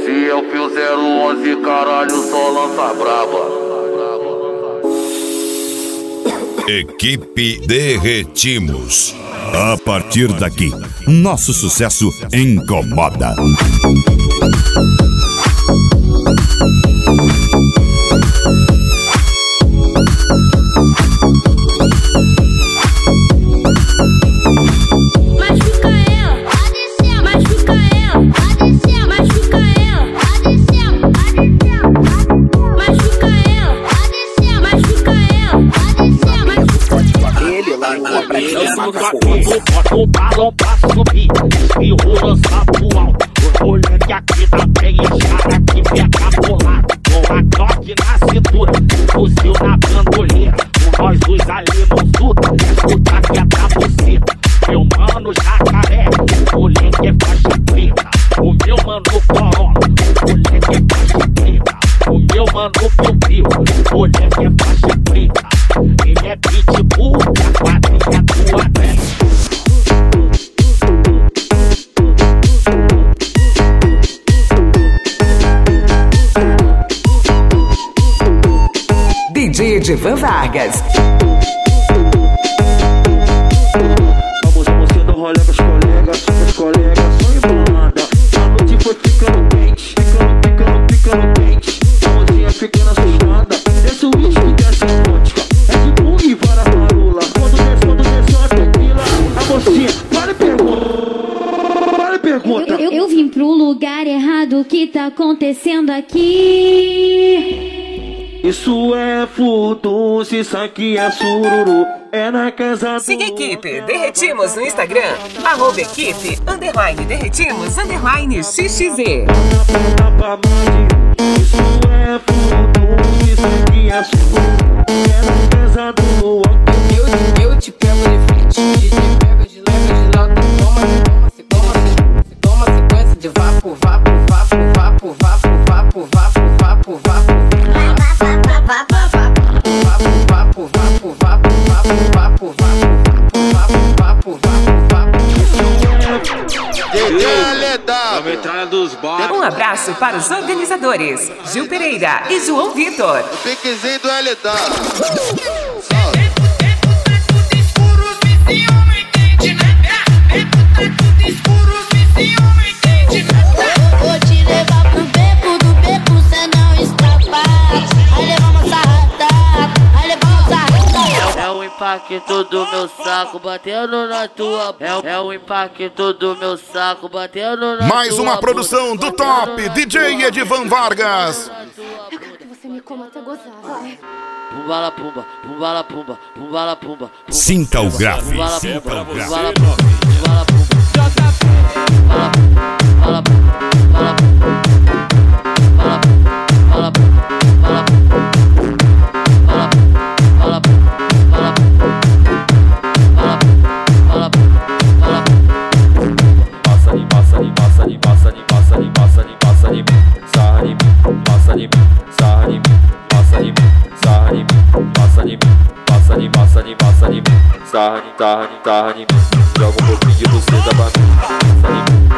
Esse é o Fio 011, caralho, só lança braba. Equipe Derretimos. A partir daqui, nosso sucesso incomoda. O balão pra subir, espirrou lança pro alto. O moleque aqui tá bem inchado, aqui pega pro lado. Com a croque na cintura, fuzil na bandoleira. Com nós dois ali no sul, escuta que é da buceta. Meu mano jacaré, o moleque é faixa preta. O meu mano Corolla, o moleque é faixa preta. O meu mano Piu-Piu, o moleque é faixa preta. Ele é pitbull, a quadrilha tua dessa. DJ Edivan Vargas. Você do rolê com os colegas só embolada. A noite foi ficando quente, ficando quente. A mocinha ficando assustada. Desce o uísque, desce a vodka. É de bug e vara marula. Quando desce uma tequila. A mocinha, para e pergunta. Eu vim pro lugar errado, o que tá acontecendo aqui? Isso é furdunço, isso aqui é sururu. É na casa do... Siga a equipe Derretimos no Instagram. @equipe _derretimos _XXZ. Isso é furdunço, isso aqui é sururu. É na casa do... Eu te pego de frente, DJ pega de leve de lado. Toma sequência de vapo. Um abraço para os organizadores Gil Pereira e João Vitor. Piquezinho do LW. Vou te levar pro beco, do beco cê não escapa. Aí levamos sarrada, É o impacto do meu saco batendo na tua. É o impacto do meu saco batendo na tua. Mais uma produção do top DJ Edivan Vargas. Eu quero que você me coma até gozar, vai. Pumbala pumba, pumbala pumba, pumbala pumba. Sinta o grave. Pumbala Sinta pumba, o grave. pumbala pumba, pumbala pumba. Pumbala pumba, pumbala pumba, pumbala Sarra em mim, joga um pouquinho de você da banana.